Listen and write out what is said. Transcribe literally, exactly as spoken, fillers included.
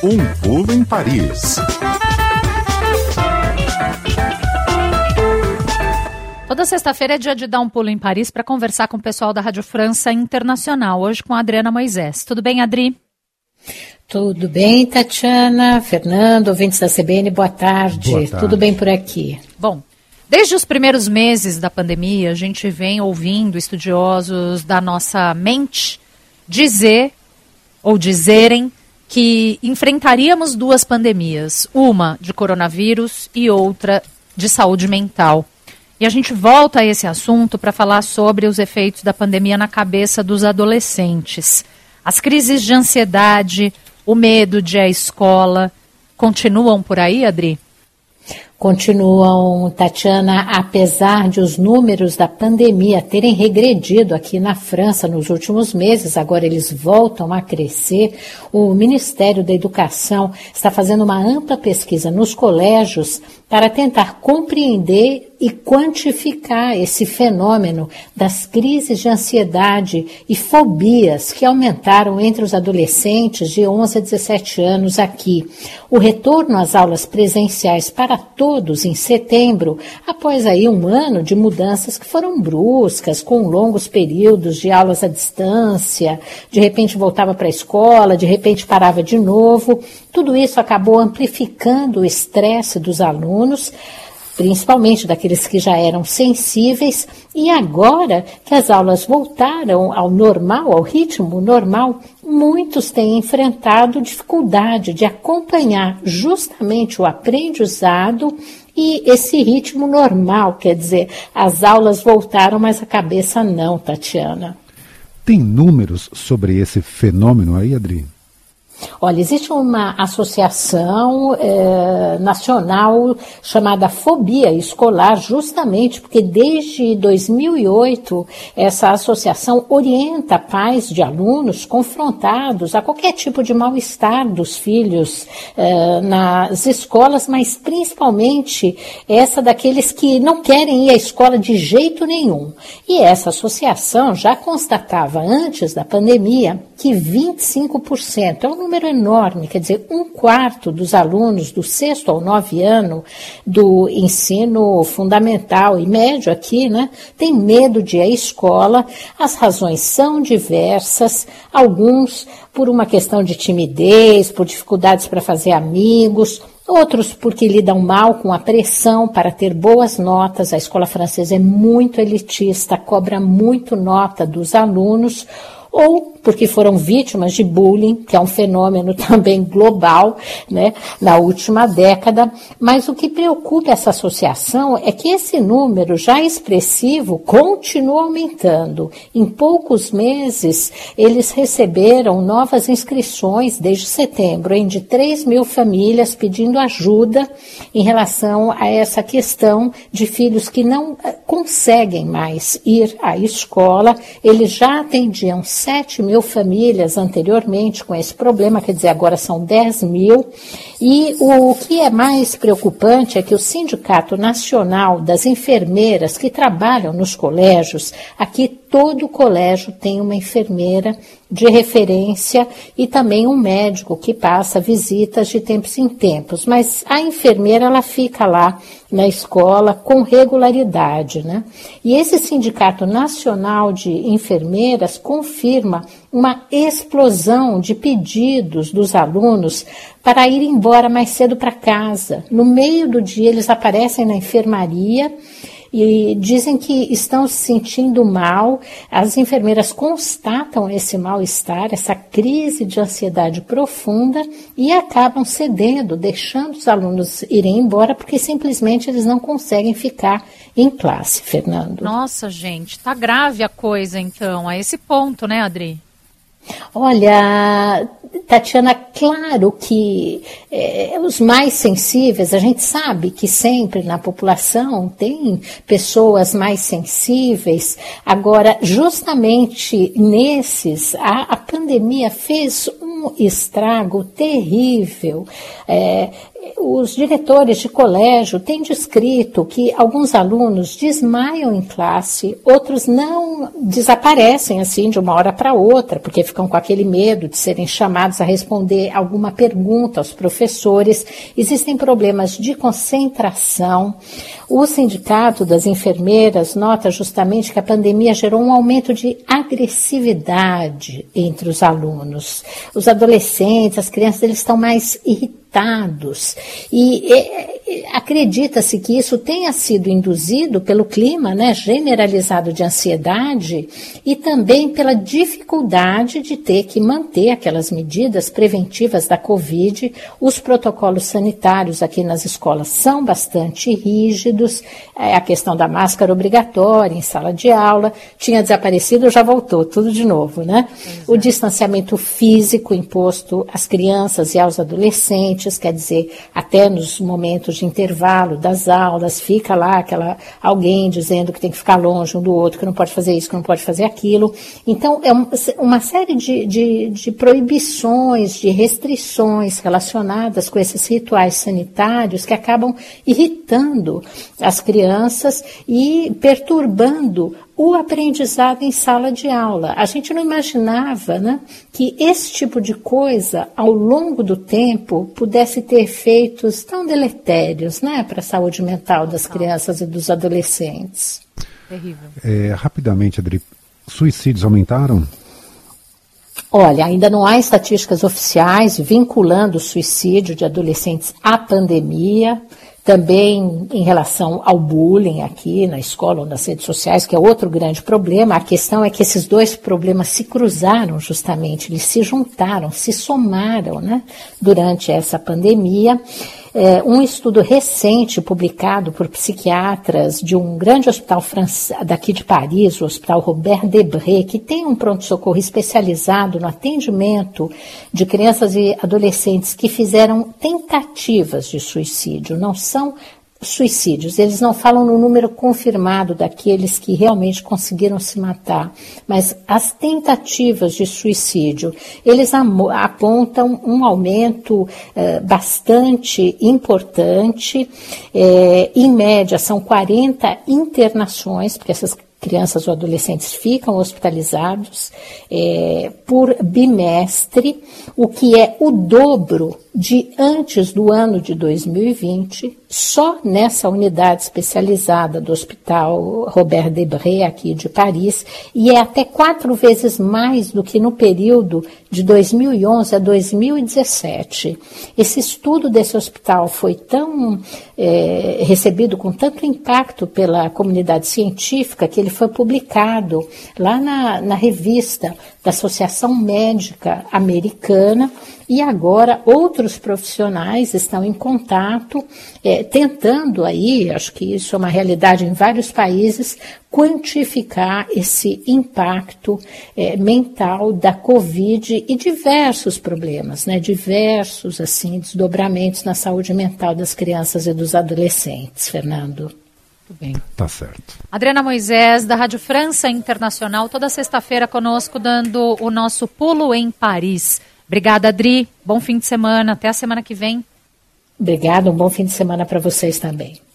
Um pulo em Paris. Toda sexta-feira é dia de dar um pulo em Paris para conversar com o pessoal da Rádio França Internacional, hoje com a Adriana Moisés. Tudo bem, Adri? Tudo bem, Tatiana, Fernando, ouvintes da C B N, boa tarde. Boa tarde. Tudo bem por aqui? Bom, desde os primeiros meses da pandemia, a gente vem ouvindo estudiosos da nossa mente dizer ou dizerem que enfrentaríamos duas pandemias, uma de coronavírus e outra de saúde mental. E a gente volta a esse assunto para falar sobre os efeitos da pandemia na cabeça dos adolescentes. As crises de ansiedade, o medo de ir à escola, continuam por aí, Adri? Continuam, Tatiana, apesar de os números da pandemia terem regredido aqui na França nos últimos meses, agora eles voltam a crescer. O Ministério da Educação está fazendo uma ampla pesquisa nos colégios para tentar compreender e quantificar esse fenômeno das crises de ansiedade e fobias que aumentaram entre os adolescentes de onze a dezessete anos aqui. O retorno às aulas presenciais para todos em setembro, após aí um ano de mudanças que foram bruscas, com longos períodos de aulas à distância, de repente voltava para a escola, de repente parava de novo. Tudo isso acabou amplificando o estresse dos alunos, principalmente daqueles que já eram sensíveis, e agora que as aulas voltaram ao normal, ao ritmo normal, muitos têm enfrentado dificuldade de acompanhar justamente o aprendizado e esse ritmo normal, quer dizer, as aulas voltaram, mas a cabeça não, Tatiana. Tem números sobre esse fenômeno aí, Adri? Olha, existe uma associação eh, nacional chamada Fobia Escolar, justamente porque desde dois mil e oito essa associação orienta pais de alunos confrontados a qualquer tipo de mal-estar dos filhos eh, nas escolas, mas principalmente essa daqueles que não querem ir à escola de jeito nenhum. E essa associação já constatava antes da pandemia que vinte e cinco por cento, é um número enorme, quer dizer, um quarto dos alunos do sexto ao nono ano do ensino fundamental e médio aqui, né, tem medo de ir à escola. As razões são diversas, alguns por uma questão de timidez, por dificuldades para fazer amigos, outros porque lidam mal com a pressão para ter boas notas. A escola francesa é muito elitista, cobra muito nota dos alunos, ou porque foram vítimas de bullying, que é um fenômeno também global, né, na última década. Mas o que preocupa essa associação é que esse número já expressivo continua aumentando. Em poucos meses, eles receberam novas inscrições desde setembro, hein, de três mil famílias pedindo ajuda em relação a essa questão de filhos que não conseguem mais ir à escola. Eles já atendiam sete mil famílias anteriormente com esse problema, quer dizer, agora são dez mil. E o que é mais preocupante é que o Sindicato Nacional das Enfermeiras que trabalham nos colégios, aqui todo colégio tem uma enfermeira de referência e também um médico que passa visitas de tempos em tempos, mas a enfermeira ela fica lá na escola com regularidade, né? E esse Sindicato Nacional de Enfermeiras confirma uma explosão de pedidos dos alunos para ir embora mais cedo para casa. No meio do dia eles aparecem na enfermaria e dizem que estão se sentindo mal. As enfermeiras constatam esse mal-estar, essa crise de ansiedade profunda e acabam cedendo, deixando os alunos irem embora porque simplesmente eles não conseguem ficar em classe, Fernando. Nossa, gente, tá grave a coisa então, a esse ponto, né, Adri? Olha, Tatiana, claro que é, os mais sensíveis, a gente sabe que sempre na população tem pessoas mais sensíveis. Agora, justamente nesses, a, a pandemia fez um estrago terrível. É, os diretores de colégio têm descrito que alguns alunos desmaiam em classe, outros não desaparecem assim de uma hora para outra, porque ficam com aquele medo de serem chamados a responder alguma pergunta aos professores. Existem problemas de concentração. O Sindicato das Enfermeiras nota justamente que a pandemia gerou um aumento de agressividade entre os alunos. Os adolescentes, as crianças, eles estão mais irritados e é, acredita-se que isso tenha sido induzido pelo clima, né, generalizado de ansiedade e também pela dificuldade de ter que manter aquelas medidas preventivas da Covid. Os protocolos sanitários aqui nas escolas são bastante rígidos, é, a questão da máscara obrigatória em sala de aula tinha desaparecido, já voltou, tudo de novo, né? O distanciamento físico imposto às crianças e aos adolescentes, quer dizer, até nos momentos de intervalo das aulas, fica lá aquela, alguém dizendo que tem que ficar longe um do outro, que não pode fazer isso, que não pode fazer aquilo. Então, é um, uma série de, de, de proibições, de restrições relacionadas com esses rituais sanitários que acabam irritando as crianças e perturbando o aprendizado em sala de aula. A gente não imaginava, né, que esse tipo de coisa, ao longo do tempo, pudesse ter efeitos tão deletérios, né, para a saúde mental das crianças e dos adolescentes. Terrível. É, rapidamente, Adri, suicídios aumentaram? Olha, ainda não há estatísticas oficiais vinculando o suicídio de adolescentes à pandemia. Também em relação ao bullying aqui na escola ou nas redes sociais, que é outro grande problema. A questão é que esses dois problemas se cruzaram justamente, eles se juntaram, se somaram, né, durante essa pandemia. É, um estudo recente publicado por psiquiatras de um grande hospital francês, daqui de Paris, o Hospital Robert Debré, que tem um pronto-socorro especializado no atendimento de crianças e adolescentes que fizeram tentativas de suicídio, não são suicídios, eles não falam no número confirmado daqueles que realmente conseguiram se matar, mas as tentativas de suicídio, eles apontam um aumento eh, bastante importante, eh, em média são quarenta internações, porque essas crianças ou adolescentes ficam hospitalizados é, por bimestre, o que é o dobro de antes do ano de dois mil e vinte, só nessa unidade especializada do Hospital Robert Debré, aqui de Paris, e é até quatro vezes mais do que no período de dois mil e onze a dois mil e dezessete. Esse estudo desse hospital foi tão é, recebido com tanto impacto pela comunidade científica que ele foi publicado lá na, na revista da Associação Médica Americana, e agora outros profissionais estão em contato, é, tentando aí, acho que isso é uma realidade em vários países, quantificar esse impacto é, mental da Covid e diversos problemas, né, diversos assim, desdobramentos na saúde mental das crianças e dos adolescentes, Fernando. Muito bem. Tá certo. Adriana Moisés, da Rádio França Internacional, toda sexta-feira conosco, dando o nosso pulo em Paris. Obrigada, Adri. Bom fim de semana. Até a semana que vem. Obrigada. Um bom fim de semana para vocês também.